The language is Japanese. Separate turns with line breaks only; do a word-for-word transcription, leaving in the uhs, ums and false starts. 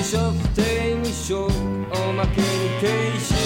書不定に書おまけに停止